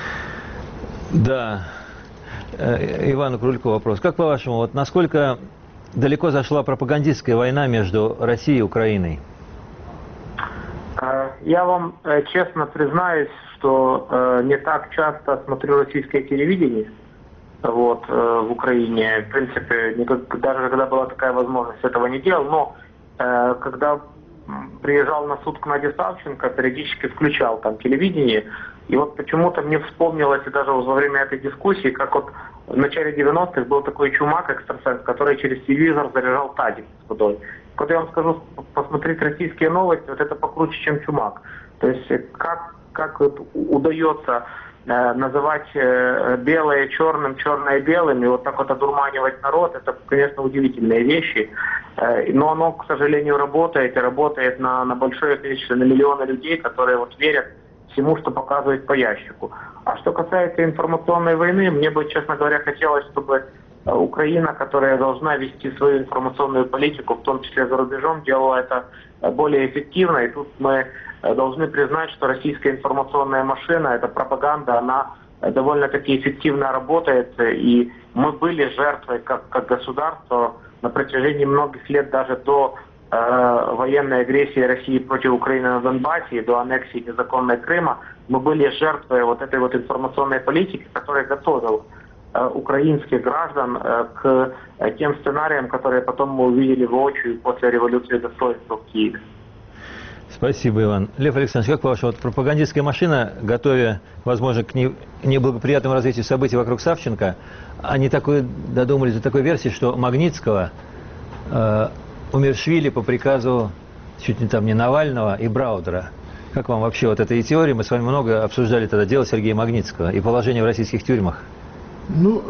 Да. Ивану Крулько вопрос. Как по-вашему, вот насколько далеко зашла пропагандистская война между Россией и Украиной? Я вам честно признаюсь, что э, не так часто смотрю российское телевидение вот, э, в Украине. В принципе, никак, даже когда была такая возможность, этого не делал. Но э, когда приезжал на суд к Наде Савченко, периодически включал там телевидение. И вот почему-то мне вспомнилось, и даже во время этой дискуссии, как вот в начале девяностых был такой чумак, экстрасенс, который через телевизор заряжал тазик с водой. Когда я вам скажу, посмотреть российские новости, вот это покруче, чем чумак. То есть как, как вот удается э, называть э, белое черным, черное белым, и вот так вот одурманивать народ, это, конечно, удивительные вещи. Э, но оно, к сожалению, работает, и работает на, на большое количество, на миллионы людей, которые вот верят всему, что показывает по ящику. А что касается информационной войны, мне бы, честно говоря, хотелось, чтобы Украина, которая должна вести свою информационную политику, в том числе за рубежом, делала это более эффективно. И тут мы должны признать, что российская информационная машина, эта пропаганда, она довольно-таки эффективно работает. И мы были жертвой как, как государство на протяжении многих лет, даже до э, военной агрессии России против Украины на Донбассе и до аннексии незаконной Крыма. Мы были жертвой вот этой вот информационной политики, которая готовила украинских граждан к тем сценариям, которые потом мы увидели воочию после революции достоинства в Киеве. Спасибо, Иван. Лев Александрович, как ваша вот пропагандистская машина, готовя, возможно, к неблагоприятному развитию событий вокруг Савченко, они такой, додумались до такой версии, что Магнитского э, умерщвили по приказу чуть не там не Навального и Браудера. Как вам вообще вот эта теория? Мы с вами много обсуждали тогда дело Сергея Магнитского и положение в российских тюрьмах. Ну,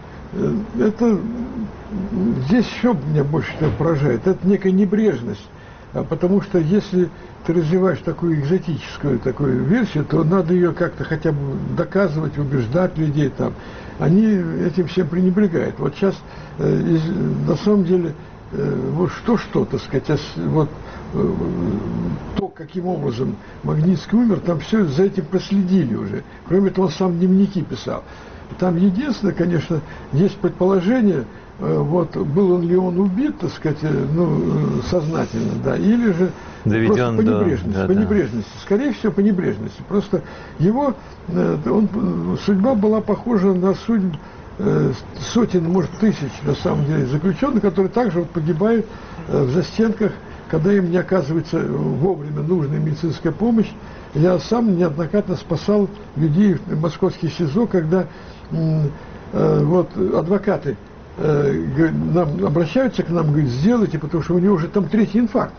это здесь еще меня больше всего поражает. Это некая небрежность. Потому что если ты развиваешь такую экзотическую такую версию, то надо ее как-то хотя бы доказывать, убеждать людей там. Они этим всем пренебрегают. Вот сейчас, э, из, на самом деле, э, вот что-что, так сказать, вот э, то, каким образом Магнитский умер, там все за этим проследили уже. Кроме того, он сам дневники писал. Там единственное, конечно, есть предположение, вот, был он ли он убит, так сказать, ну, сознательно, да, или же доведен просто по небрежности, до... по да, небрежности. Да. Скорее всего, по небрежности. Просто его он, судьба была похожа на судьбу сотен, может, тысяч, на самом деле, заключенных, которые также вот погибают в застенках, когда им не оказывается вовремя нужная медицинская помощь. Я сам неоднократно спасал людей в московских СИЗО, когда э, вот, адвокаты э, нам, обращаются к нам, говорят, сделайте, потому что у него уже там третий инфаркт.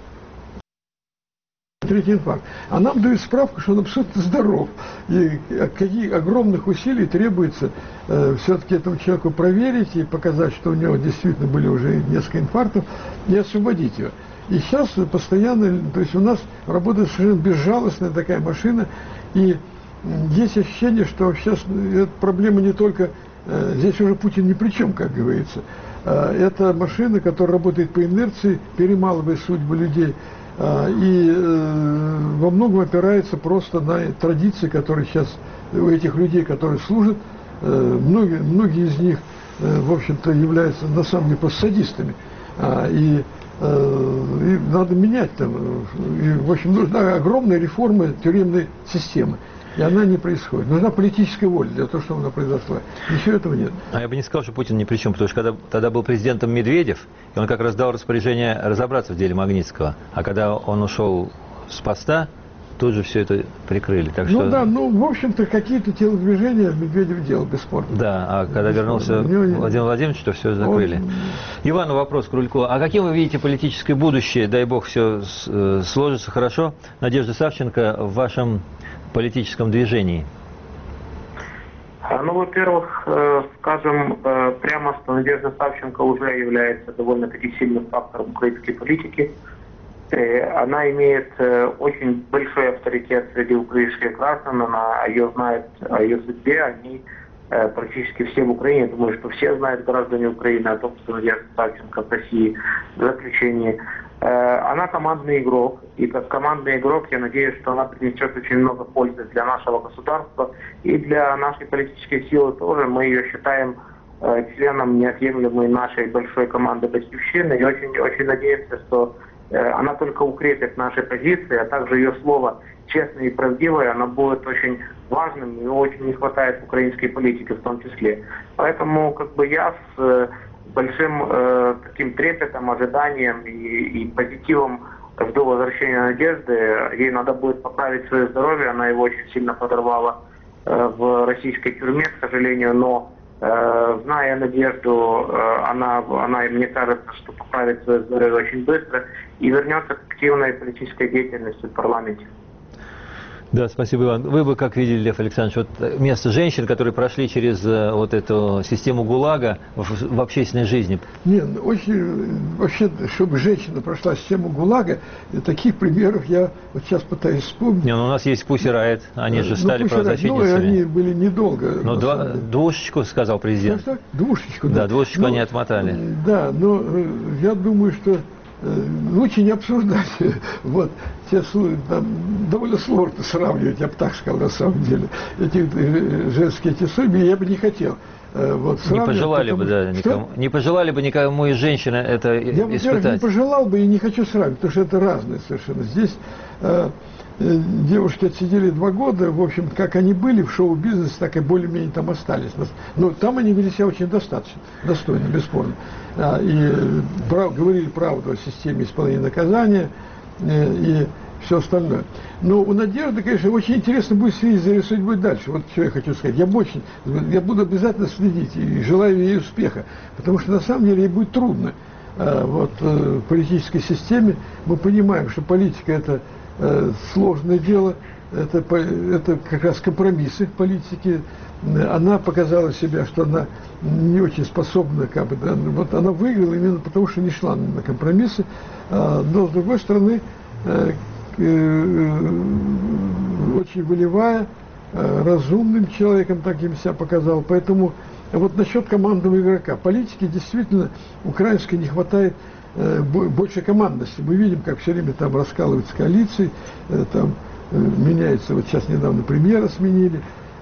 Третий инфаркт. А нам дают справку, что он абсолютно здоров. И каких огромных усилий требуется э, все-таки этому человеку проверить и показать, что у него действительно были уже несколько инфарктов, и освободить его. И сейчас постоянно, то есть у нас работает совершенно безжалостная такая машина, и есть ощущение, что сейчас эта проблема не только, здесь уже Путин ни при чем, как говорится, это машина, которая работает по инерции, перемалывая судьбы людей, и во многом опирается просто на традиции, которые сейчас у этих людей, которые служат, многие, многие из них, в общем-то, являются на самом деле просто садистами, и И надо менять там. И, в общем, нужна огромная реформа тюремной системы. И она не происходит. Нужна политическая воля для того, чтобы она произошла. Ничего этого нет. А я бы не сказал, что Путин ни при чем, потому что когда тогда был президентом Медведев, и он как раз дал распоряжение разобраться в деле Магнитского. А когда он ушел с поста, тут же все это прикрыли. Так ну что... да, ну, в общем-то, какие-то телодвижения Медведев делал, бесспорно. Да, а когда вернулся него... Владимир Владимирович, то все закрыли. Он... Ивану вопрос к Рулько. А каким вы видите политическое будущее, дай бог все сложится хорошо, Надежда Савченко в вашем политическом движении? Ну, во-первых, скажем прямо, что Надежда Савченко уже является довольно-таки сильным фактором украинской политики. Она имеет очень большой авторитет среди украинских граждан, она ее знает о ее судьбе, они практически все в Украине, думаю, что все знают граждане Украины о том, что Надежда Савченко в России в заключении. Она командный игрок, и как командный игрок я надеюсь, что она принесет очень много пользы для нашего государства и для нашей политической силы тоже. Мы ее считаем членом неотъемлемой нашей большой команды «Батьківщины» и очень, очень надеемся, что она только укрепит наши позиции, а также ее слово честное и правдивое, оно будет очень важным, его очень не хватает в украинской политике в том числе. Поэтому как бы я с большим э, таким трепетом, ожиданием и, и позитивом жду возвращения Надежды. Ей надо будет поправить свое здоровье, она его очень сильно подорвала э, в российской тюрьме, к сожалению, но э, зная Надежду, э, она, она, мне кажется, что поправит свое здоровье очень быстро и вернется к активной политической деятельности в парламенте. Да, спасибо, Иван. Вы бы как видели, Лев Александрович, вот место женщин, которые прошли через вот эту систему ГУЛАГа в, в общественной жизни? Нет, очень, вообще, чтобы женщина прошла систему ГУЛАГа, таких примеров я вот сейчас пытаюсь вспомнить. Не, ну у нас есть Pussy Riot, они же ну, стали правозащитницами. Ну, они были недолго. Ну, два, двушечку, сказал президент. Что, что? Двушечку, да. Да, двушечку ну, они отмотали. Да, но я думаю, что лучше не обсуждать. Вот, те, там, довольно сложно сравнивать, я бы так сказал, на самом деле, эти женские эти судьбы, я бы не хотел. Вот, не пожелали потому, бы, да, никому, не пожелали бы никому из женщины это я, испытать. Я, не пожелал бы и не хочу сравнивать, потому что это разное совершенно. Здесь э, девушки отсидели два года, в общем, как они были в шоу-бизнесе, так и более-менее там остались. Но там они вели себя очень достаточно, достойно, бесспорно. А, и прав, говорили правду о системе исполнения наказания э, и все остальное. Но у Надежды, конечно, очень интересно будет следить за ее судьбой дальше. Вот что я хочу сказать. Я очень, я буду обязательно следить и желаю ей успеха, потому что на самом деле ей будет трудно. А, вот, э, в политической системе мы понимаем, что политика – это э, сложное дело, это, это как раз компромиссы в политике. Она показала себя, что она не очень способна, как бы, да, вот она выиграла именно потому, что не шла на компромиссы, а, но с другой стороны э, э, очень волевая, э, разумным человеком таким себя показал. Поэтому вот насчет командного игрока. Политики действительно украинской не хватает э, больше командности. Мы видим, как все время там раскалываются коалиции, э, там э, меняется, вот сейчас недавно премьера сменили,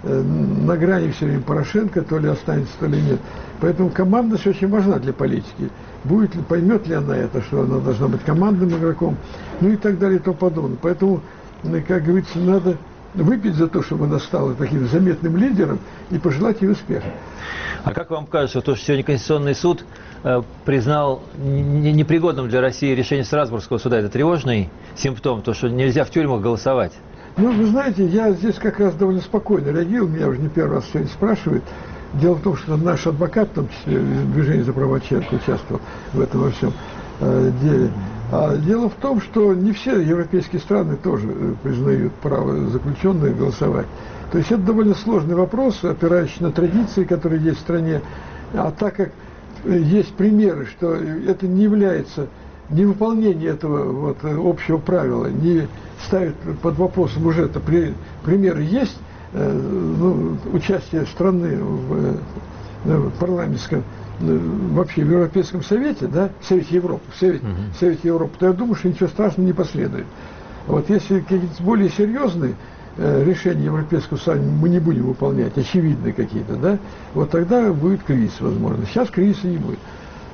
на грани все время Порошенко, то ли останется, то ли нет. Поэтому командность очень важна для политики. Будет ли, поймет ли она это, что она должна быть командным игроком, ну и так далее и тому подобное. Поэтому, как говорится, надо выпить за то, чтобы она стала таким заметным лидером и пожелать ей успеха. А как вам кажется, то, что сегодня Конституционный суд э, признал непригодным для России решение Страсбургского суда, это тревожный симптом, то, что нельзя в тюрьмах голосовать? Ну, вы знаете, я здесь как раз довольно спокойно реагировал, меня уже не первый раз сегодня спрашивают. Дело в том, что наш адвокат, в том числе движение за права человека, участвовал в этом во всем э, деле. А дело в том, что не все европейские страны тоже признают право заключенных голосовать. То есть это довольно сложный вопрос, опирающийся на традиции, которые есть в стране. А так как есть примеры, что это не является... невыполнение этого вот, общего правила не ставит под вопросом уже это при, примеры есть э, ну, участие страны в, в парламентском вообще в Европейском Совете, да, в Совете Европы, в Совете, uh-huh. в Совете Европы, то я думаю, что ничего страшного не последует. Вот если какие-то более серьезные э, решения Европейского Союза мы не будем выполнять, очевидные какие-то, да, вот тогда будет кризис, возможно. Сейчас кризиса не будет.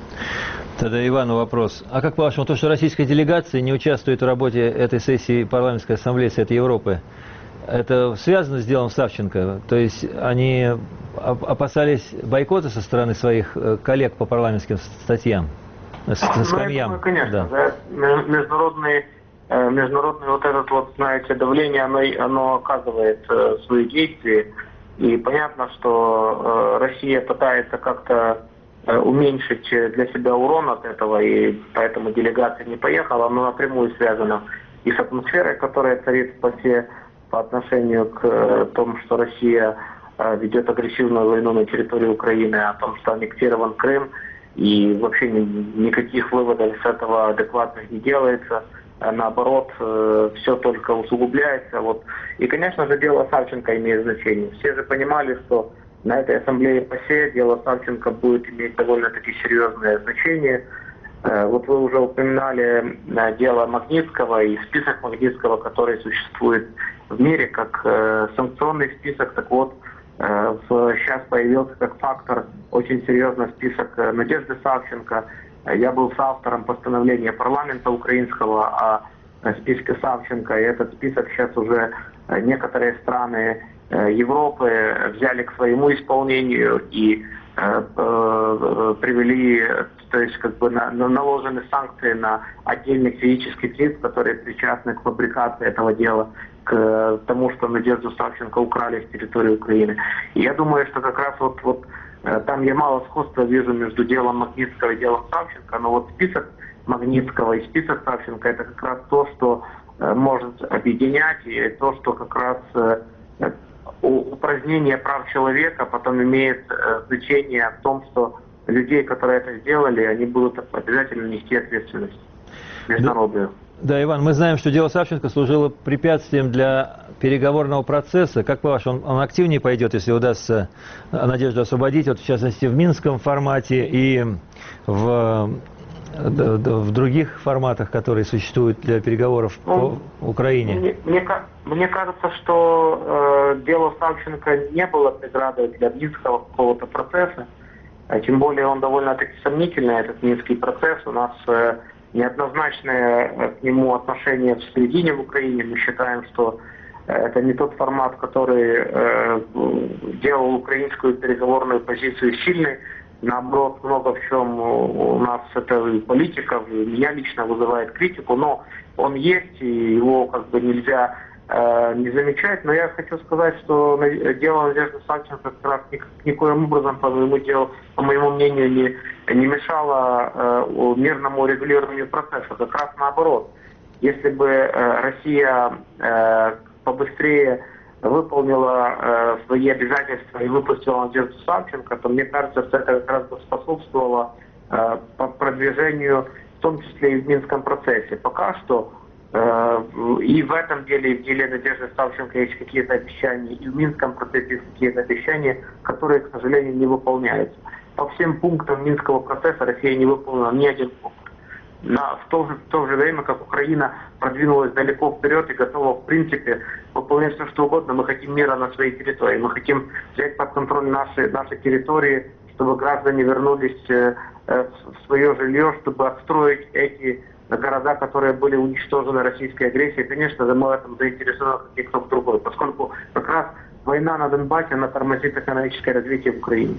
Тогда Ивану вопрос. А как по-вашему, то, что российская делегация не участвует в работе этой сессии парламентской ассамблеи Совета Европы, это связано с делом Савченко? То есть они опасались бойкота со стороны своих коллег по парламентским статьям, скамьям? Ну, конечно. Да. Да. Международные международное вот этот вот, знаете, давление, оно, оно оказывает свои действия. И понятно, что Россия пытается как-то уменьшить для себя урон от этого, и поэтому делегация не поехала, но напрямую связано и с атмосферой, которая царит в ПАСЕ по отношению к тому, что Россия ведет агрессивную войну на территории Украины, о том, что аннексирован Крым, и вообще никаких выводов с этого адекватных не делается. Наоборот, все только усугубляется. Вот. И, конечно же, дело Савченко имеет значение. Все же понимали, что на этой ассамблее ПАСЕ дело Савченко будет иметь довольно-таки серьезное значение. Вот вы уже упоминали дело Магнитского и список Магнитского, который существует в мире как санкционный список. Так вот, сейчас появился как фактор очень серьезный список Надежды Савченко. Я был соавтором постановления парламента украинского о списке Савченко, и этот список сейчас уже некоторые страны Европы взяли к своему исполнению и э, э, привели, то есть как бы на, на, наложены санкции на отдельных физических лиц, которые причастны к фабрикации этого дела, к тому, что Надежду Савченко украли с территории Украины. И я думаю, что как раз вот, вот там я мало сходства вижу между делом Магнитского и делом Савченко, но вот список Магнитского и список Савченко — это как раз то, что э, может объединять, и то, что как раз э, упразднение прав человека потом имеет э, значение в том, что людей, которые это сделали, они будут обязательно нести ответственность международную. Да, да, Иван, мы знаем, что дело Савченко служило препятствием для переговорного процесса. Как по-вашему, он, он активнее пойдет, если удастся Надежду освободить, вот в частности в минском формате и в, в других форматах, которые существуют для переговоров ну, по Украине? Мне, мне, мне кажется, что э, дело Савченко не было преградой для минского какого-то процесса. А тем более он довольно-таки сомнительный, этот минский процесс. У нас э, неоднозначное к нему отношение в середине в Украине. Мы считаем, что это не тот формат, который э, делал украинскую переговорную позицию сильной. Наоборот, много в чем у нас это политика, меня лично вызывает критику, но он есть, и его как бы нельзя э, не замечать. Но я хочу сказать, что дело Надежды Савченко как раз никоим образом, по моему, делу, по моему мнению, не, не мешало э, мирному регулированию процесса. Как раз наоборот. Если бы э, Россия э, побыстрее выполнила э, свои обязательства и выпустила Надежду Савченко, то мне кажется, что это как раз бы способствовало э, по продвижению, в том числе и в Минском процессе. Пока что э, и в этом деле, и в деле Надежды Савченко есть какие-то обещания, и в Минском процессе есть какие-то обещания, которые, к сожалению, не выполняются. По всем пунктам Минского процесса Россия не выполнила ни один пункт. На, в, то же, в то же время, как Украина продвинулась далеко вперед и готова, в принципе, выполнять все, что угодно. Мы хотим мира на своей территории. Мы хотим взять под контроль наши, наши территории, чтобы граждане вернулись э, э, в свое жилье, чтобы отстроить эти города, которые были уничтожены российской агрессией. Конечно же, мы в этом заинтересованы, как никто другой, поскольку как раз война на Донбассе, она тормозит экономическое развитие в Украине.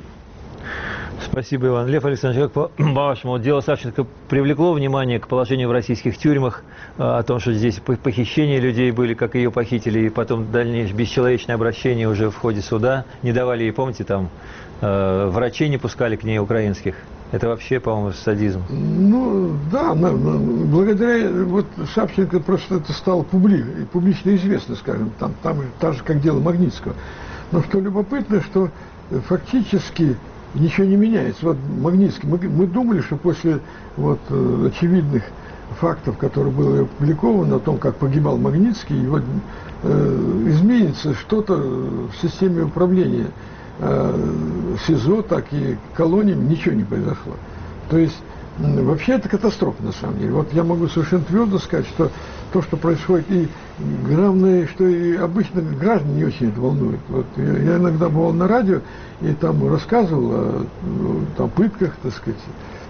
Спасибо, Иван. Лев Александрович, как по-вашему, дело Савченко привлекло внимание к положению в российских тюрьмах, о том, что здесь похищения людей были, как ее похитили, и потом дальнейшее бесчеловечное обращение уже в ходе суда, не давали ей, помните, там, э, врачей не пускали к ней украинских. Это вообще, по-моему, садизм. Ну, да, на, на, благодаря вот Савченко просто это стало публи, публично известно, скажем, там, там так же, как дело Магнитского. Но что любопытно, что фактически ничего не меняется. Вот Магнитский, мы, мы думали, что после вот, очевидных фактов, которые были опубликованы о том, как погибал Магнитский, вот, э, изменится что-то в системе управления э, СИЗО, так и колониям, ничего не произошло. То есть вообще это катастрофа на самом деле. Вот я могу совершенно твердо сказать, что то, что происходит, и главное, что и обычно граждан не очень это волнует. Вот я, я иногда бывал на радио и там рассказывал о там, пытках, так сказать,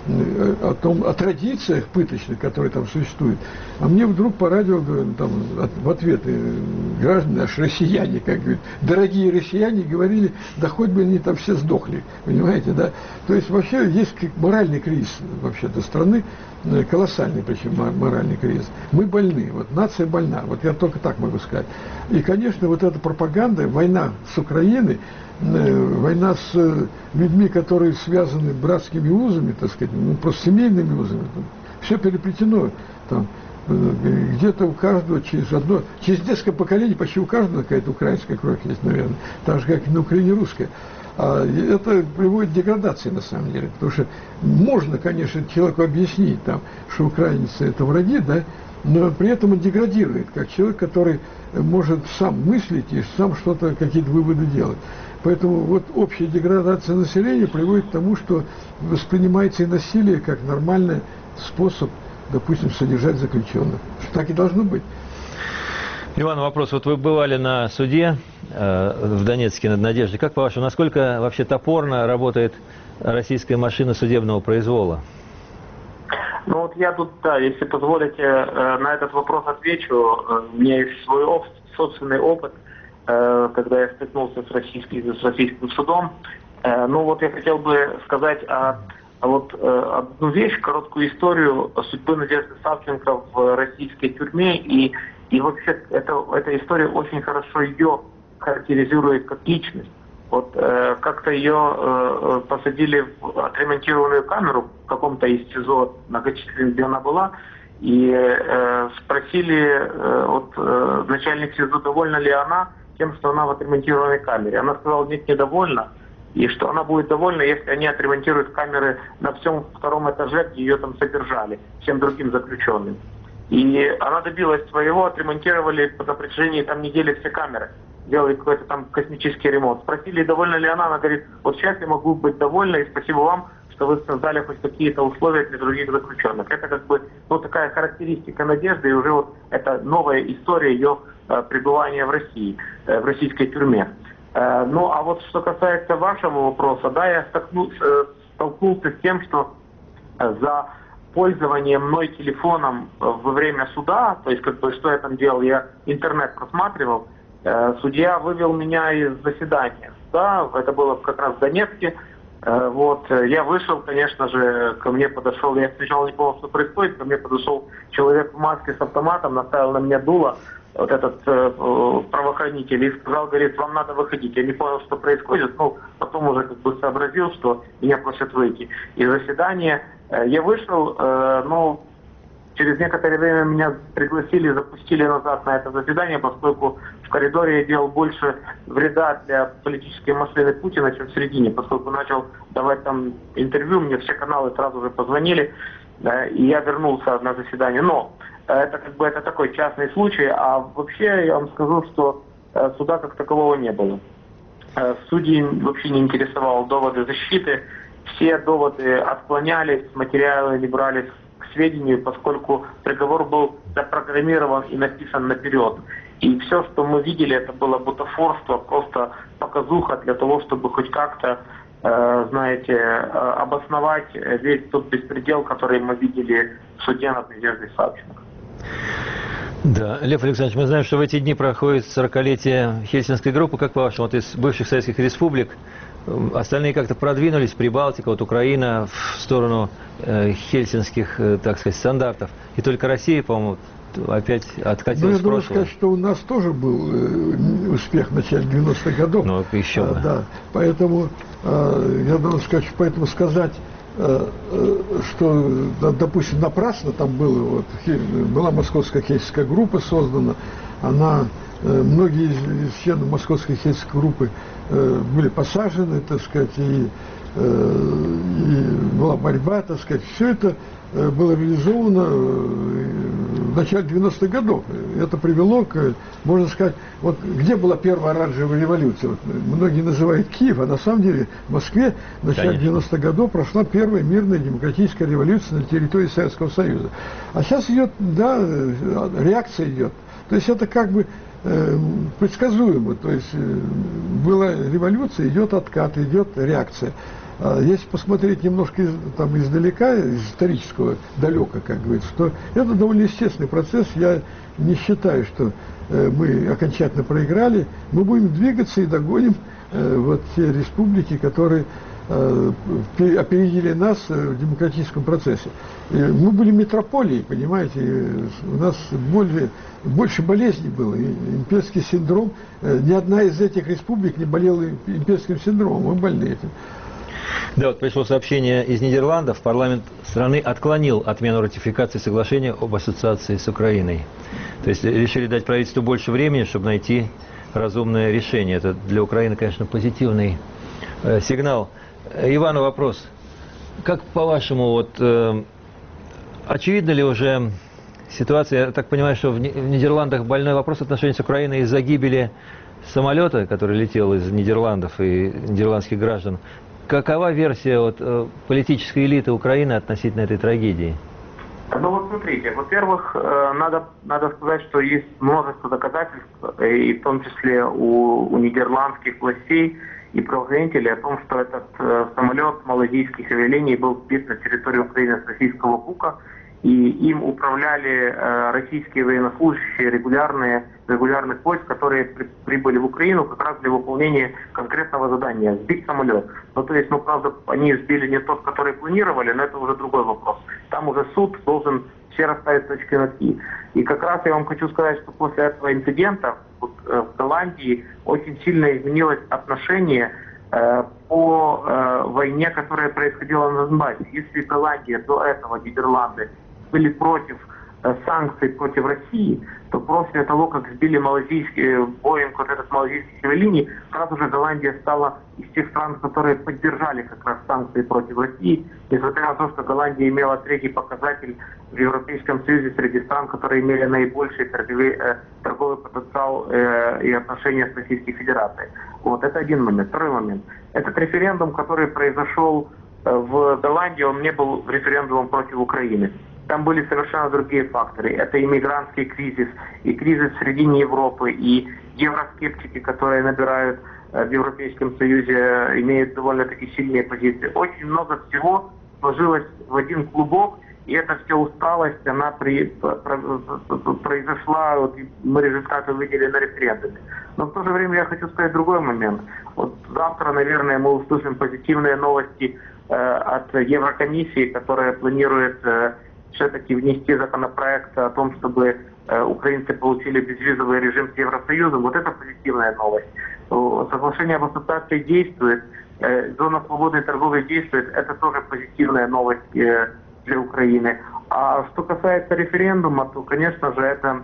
о том, о традициях пыточных, которые там существуют. А мне вдруг по радио там, от, в ответ граждане, аж россияне, как говорят, дорогие россияне, говорили, да хоть бы они там все сдохли, понимаете, да? То есть вообще есть моральный кризис во вообще-то страны, колоссальный, причем моральный кризис. Мы больны, вот нация больна, вот я только так могу сказать. И, конечно, вот эта пропаганда, война с Украиной, война с людьми, которые связаны братскими узами, так сказать, ну, просто семейными узами, все переплетено там. Где-то у каждого через одно, через несколько поколений почти у каждого какая-то украинская кровь есть, наверное, так же, как и на Украине русская. А это приводит к деградации, на самом деле, потому что можно, конечно, человеку объяснить, там, что украинцы это враги, да, но при этом он деградирует, как человек, который может сам мыслить и сам что-то, какие-то выводы делать. Поэтому вот общая деградация населения приводит к тому, что воспринимается и насилие как нормальный способ, допустим, содержать заключенных. Так и должно быть. Иван, вопрос. Вот вы бывали на суде э, в Донецке над Надеждой. Как по-вашему, насколько вообще топорно работает российская машина судебного произвола? Ну вот я тут, да, если позволите, э, на этот вопрос отвечу. Э, у меня есть свой оп- собственный опыт, э, когда я столкнулся с российским, с российским судом. Э, ну вот я хотел бы сказать о... А вот э, одну вещь, короткую историю судьбы Надежды Савченко в российской тюрьме, и, и вообще это, эта история очень хорошо ее характеризует как личность. Вот э, как-то ее э, посадили в отремонтированную камеру в каком-то из СИЗО многочисленных, где она была, и э, спросили э, вот, э, начальник СИЗО, довольна ли она тем, что она в отремонтированной камере. Она сказала, нет, недовольна. И что она будет довольна, если они отремонтируют камеры на всем втором этаже, где ее там содержали, всем другим заключенным. И она добилась своего, отремонтировали на протяжении там недели все камеры, делали какой-то там космический ремонт. Спросили, довольна ли она, она говорит, вот сейчас я могу быть довольна, и спасибо вам, что вы создали хоть какие-то условия для других заключенных. Это как бы ну, такая характеристика Надежды, и уже вот это новая история ее э, пребывания в России, э, в российской тюрьме. Ну, а вот что касается вашего вопроса, да, я столкнулся, столкнулся с тем, что за пользование мной телефоном во время суда, то есть, как бы, что я там делал, я интернет просматривал, судья вывел меня из заседания суда, это было как раз в Донецке, вот, я вышел, конечно же, ко мне подошел, я сначала не понял, что происходит, ко мне подошел человек в маске с автоматом, наставил на меня дуло, вот этот э, правоохранитель, и сказал, говорит, вам надо выходить. Я не понял, что происходит, ну, потом уже как бы сообразил, что меня просят выйти из заседания. Э, я вышел, э, но через некоторое время меня пригласили, запустили назад на это заседание, поскольку в коридоре я делал больше вреда для политической машины Путина, чем в середине, поскольку начал давать там интервью, мне все каналы сразу же позвонили, э, и я вернулся на заседание. Но это как бы это такой частный случай, а вообще я вам скажу, что э, суда как такового не было. Э, судьи вообще не интересовал доводы защиты, все доводы отклонялись, материалы не брались к сведению, поскольку приговор был запрограммирован и написан наперед. И все, что мы видели, это было бутафорство, просто показуха для того, чтобы хоть как-то, э, знаете, э, обосновать весь тот беспредел, который мы видели в суде над Надеждой Савченко. Да, Лев Александрович, мы знаем, что в эти дни проходит сорокалетие Хельсинской группы. Как по-вашему, вот из бывших советских республик остальные как-то продвинулись, Прибалтика, вот Украина в сторону э, хельсинских, э, так сказать, стандартов. И только Россия, по-моему, опять откатилась в прошлое. Ну, я должен сказать, что у нас тоже был э, успех в начале девяностых годов. Ну, еще. А, да, поэтому э, я должен сказать, поэтому сказать, что, допустим, напрасно там было, вот, была московская хельсинская группа создана, она, многие из членов московской хельсинской группы были посажены, так сказать, и, и была борьба, так сказать, все это было реализовано в начале девяностых годов. Это привело к, можно сказать, вот где была первая оранжевая революция? Вот, многие называют Киев, а на самом деле в Москве в начале девяностых годов прошла первая мирная демократическая революция на территории Советского Союза. А сейчас идет, да, реакция идет. То есть это как бы э, предсказуемо. То есть э, была революция, идет откат, идет реакция. Если посмотреть немножко из, там, издалека, из исторического, далеко, как говорится, то это довольно естественный процесс. Я не считаю, что э, мы окончательно проиграли. Мы будем двигаться и догоним э, вот те республики, которые э, опередили нас в демократическом процессе. И мы были метрополией, понимаете, у нас более, больше болезней было. И имперский синдром, ни одна из этих республик не болела имперским синдромом, мы больны этим. Да, вот пришло сообщение из Нидерландов. Парламент страны отклонил отмену ратификации соглашения об ассоциации с Украиной. То есть решили дать правительству больше времени, чтобы найти разумное решение. Это для Украины, конечно, позитивный э, сигнал. Ивану вопрос. Как, по-вашему, вот, э, очевидна ли уже ситуация, я так понимаю, что в Нидерландах больной вопрос в отношении с Украиной из-за гибели самолета, который летел из Нидерландов и нидерландских граждан. Какова версия вот, политической элиты Украины относительно этой трагедии? Ну вот смотрите, во-первых, надо, надо сказать, что есть множество доказательств, и в том числе у, у нидерландских властей и правоохранителей, о том, что этот э, самолет малайзийских авиалиний был сбит на территории Украины с российского БУКа, и им управляли э, российские военнослужащие регулярные, регулярных войск, которые при, прибыли в Украину как раз для выполнения конкретного задания – сбить самолет. Ну, то есть, ну, правда, они сбили не тот, который планировали, но это уже другой вопрос. Там уже суд должен все расставить точки над «и». И как раз я вам хочу сказать, что после этого инцидента вот, э, в Голландии очень сильно изменилось отношение э, по э, войне, которая происходила на Донбассе. Если Голландия до этого, Нидерланды, были против э, санкций против России, то после того, как сбили малайзийский Боинг, вот этот малайзийский авиалиний, сразу же Голландия стала из тех стран, которые поддержали как раз санкции против России, несмотря на то, что Голландия имела третий показатель в Европейском Союзе среди стран, которые имели наибольший торговый, э, торговый потенциал э, и отношения с Российской Федерацией. Вот, это один момент. Второй момент. Этот референдум, который произошел э, в Голландии, он не был референдумом против Украины. Там были совершенно другие факторы. Это иммигрантский кризис, и кризис в середине Европы, и евроскептики, которые набирают э, в Европейском Союзе, имеют довольно-таки сильные позиции. Очень много всего сложилось в один клубок, и эта вся усталость, она при, про, произошла, вот, мы результаты увидели на референдуме. Но в то же время я хочу сказать другой момент. Вот завтра, наверное, мы услышим позитивные новости э, от Еврокомиссии, которая планирует э, все-таки внести законопроект о том, чтобы э, украинцы получили безвизовый режим с Евросоюзом. Вот это позитивная новость. Соглашение об ассоциации действует, э, зона свободной торговли действует, это тоже позитивная новость э, для Украины. А что касается референдума, то, конечно же, это,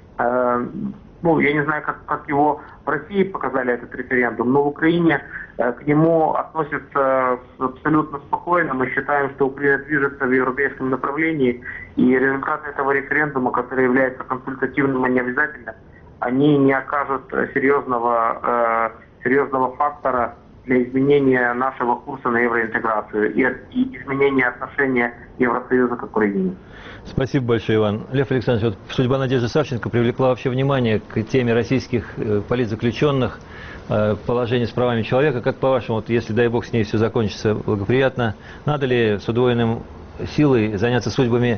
э, ну, я не знаю, как, как его в России показали этот референдум, но в Украине э, к нему относятся абсолютно спокойно. Мы считаем, что Украина движется в европейском направлении, и результаты этого референдума, который является консультативным, а не обязательным, они не окажут серьезного, э, серьезного фактора для изменения нашего курса на евроинтеграцию и, и изменения отношения Евросоюза к Украине. Спасибо большое, Иван. Лев Александрович, вот судьба Надежды Савченко привлекла вообще внимание к теме российских политзаключенных, положение с правами человека. Как по-вашему, вот, если, дай бог, с ней все закончится благоприятно, надо ли с удвоенным силой заняться судьбами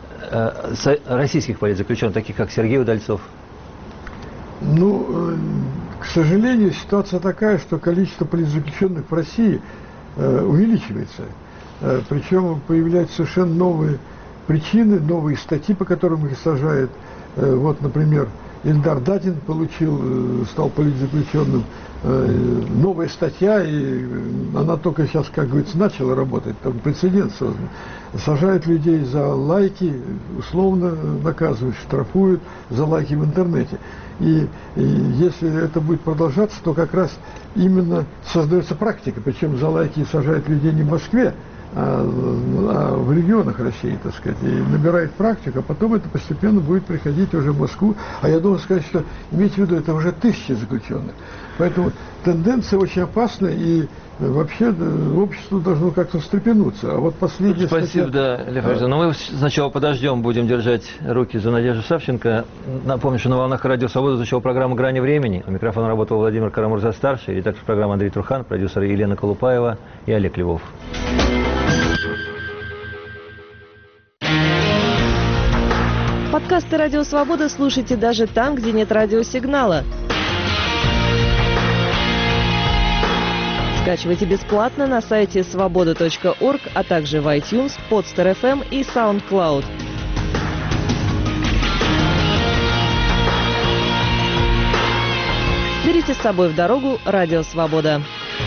российских политзаключенных, таких как Сергей Удальцов? Ну, к сожалению, ситуация такая, что количество политзаключенных в России э, увеличивается. Э, причем появляются совершенно новые причины, новые статьи, по которым их сажают. Э, вот, например, Ильдар Дадин получил, э, стал политзаключенным. Э, новая статья, и она только сейчас, как говорится, начала работать, там прецедент создан. Сажают людей за лайки, условно наказывают, штрафуют за лайки в интернете. И, и если это будет продолжаться, то как раз именно создается практика, причем за лайки сажают людей не в Москве, а, а в регионах России, так сказать, и набирает практику, а потом это постепенно будет приходить уже в Москву. А я должен сказать, что, имейте в виду, это уже тысячи заключенных. Поэтому тенденция очень опасна, и вообще общество должно как-то встрепенуться. А вот последняя Спасибо, статья... да, Лев Александрович. Но мы сначала подождем, будем держать руки за Надежду Савченко. Напомню, что на волнах Радио Свобода звучала программа «Грани времени». У микрофона работал Владимир Карамурза-старший, редактор программы Андрей Трухан, продюсеры Елена Колупаева и Олег Львов. Подкасты «Радио Свобода» слушайте даже там, где нет радиосигнала. Скачивайте бесплатно на сайте свобода точка орг, а также в iTunes, Podster эф эм и SoundCloud. Берите с собой в дорогу Радио Свобода.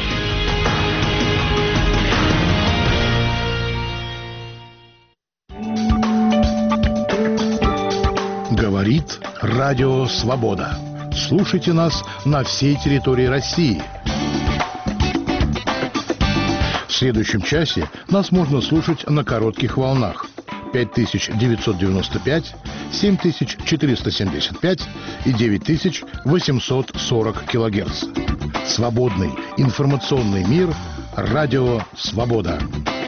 Говорит Радио Свобода. Слушайте нас на всей территории России. В следующем часе нас можно слушать на коротких волнах пять тысяч девятьсот девяносто пять, семь тысяч четыреста семьдесят пять и девять тысяч восемьсот сорок килогерц. Свободный информационный мир. Радио Свобода.